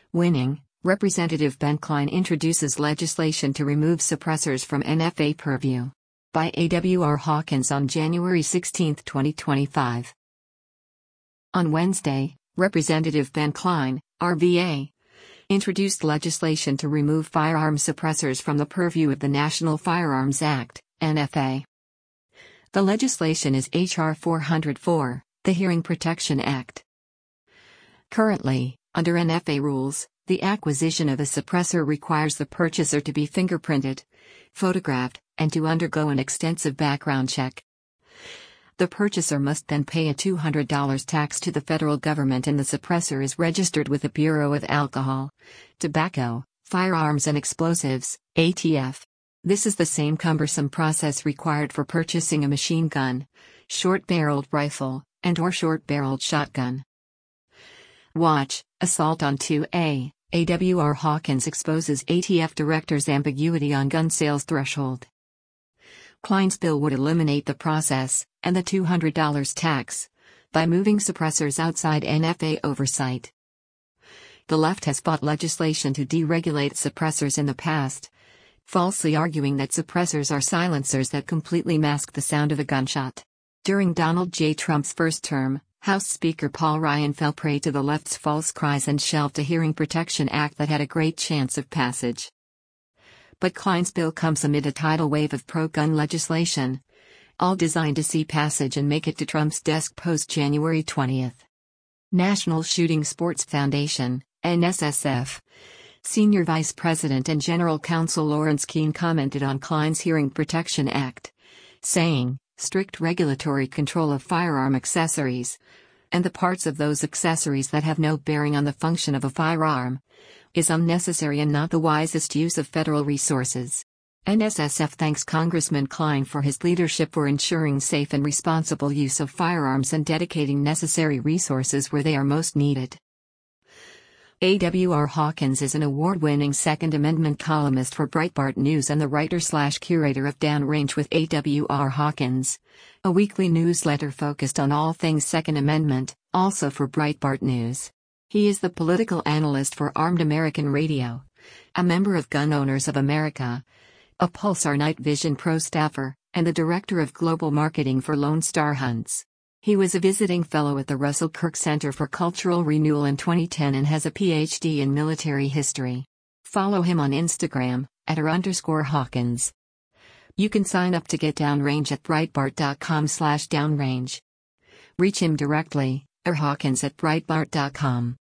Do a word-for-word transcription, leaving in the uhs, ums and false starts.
Winning, Representative Ben Cline introduces legislation to remove suppressors from N F A purview. By A W R Hawkins on January sixteenth, twenty twenty-five. On Wednesday, Representative Ben Cline, R V A, introduced legislation to remove firearm suppressors from the purview of the National Firearms Act, N F A. The legislation is H R four oh four, the Hearing Protection Act. Currently, under N F A rules, the acquisition of a suppressor requires the purchaser to be fingerprinted, photographed, and to undergo an extensive background check. The purchaser must then pay a two hundred dollars tax to the federal government, and the suppressor is registered with the Bureau of Alcohol, Tobacco, Firearms and Explosives, A T F. This is the same cumbersome process required for purchasing a machine gun, short-barreled rifle, and/or short-barreled shotgun. Watch, Assault on two A, A W R Hawkins exposes A T F director's ambiguity on gun sales threshold. Cline's bill would eliminate the process, and the two hundred dollars tax, by moving suppressors outside N F A oversight. The left has fought legislation to deregulate suppressors in the past, falsely arguing that suppressors are silencers that completely mask the sound of a gunshot. During Donald J. Trump's first term, House Speaker Paul Ryan fell prey to the left's false cries and shelved a Hearing Protection Act that had a great chance of passage. But Cline's bill comes amid a tidal wave of pro-gun legislation, all designed to see passage and make it to Trump's desk post-January twentieth. National Shooting Sports Foundation, N S S F, Senior Vice President and General Counsel Lawrence Keane commented on Cline's Hearing Protection Act, saying, "Strict regulatory control of firearm accessories, and the parts of those accessories that have no bearing on the function of a firearm, is unnecessary and not the wisest use of federal resources." N S S F thanks Congressman Cline for his leadership for ensuring safe and responsible use of firearms and dedicating necessary resources where they are most needed. A W R Hawkins is an award-winning Second Amendment columnist for Breitbart News and the writer-slash-curator of Downrange with A W R Hawkins, a weekly newsletter focused on all things Second Amendment, also for Breitbart News. He is the political analyst for Armed American Radio, a member of Gun Owners of America, a Pulsar Night Vision Pro staffer, and the director of global marketing for Lone Star Hunts. He was a visiting fellow at the Russell Kirk Center for Cultural Renewal in twenty ten and has a P H D in military history. Follow him on Instagram, at R underscore Hawkins. You can sign up to get Downrange at breitbart dot com slash downrange. Reach him directly, or Hawkins at breitbart dot com.